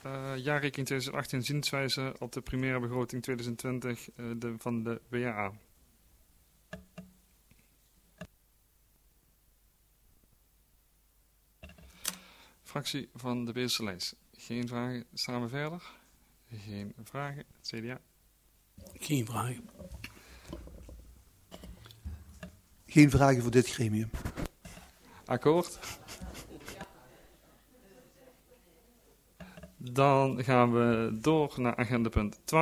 jaarrekening 2018 zienswijze op de primaire begroting 2020 van de WRA. Fractie van de Beelse Lijst. Geen vragen. Staan we verder? Geen vragen. CDA? Geen vragen. Geen vragen voor dit gremium. Akkoord. Dan gaan we door naar agenda punt 12.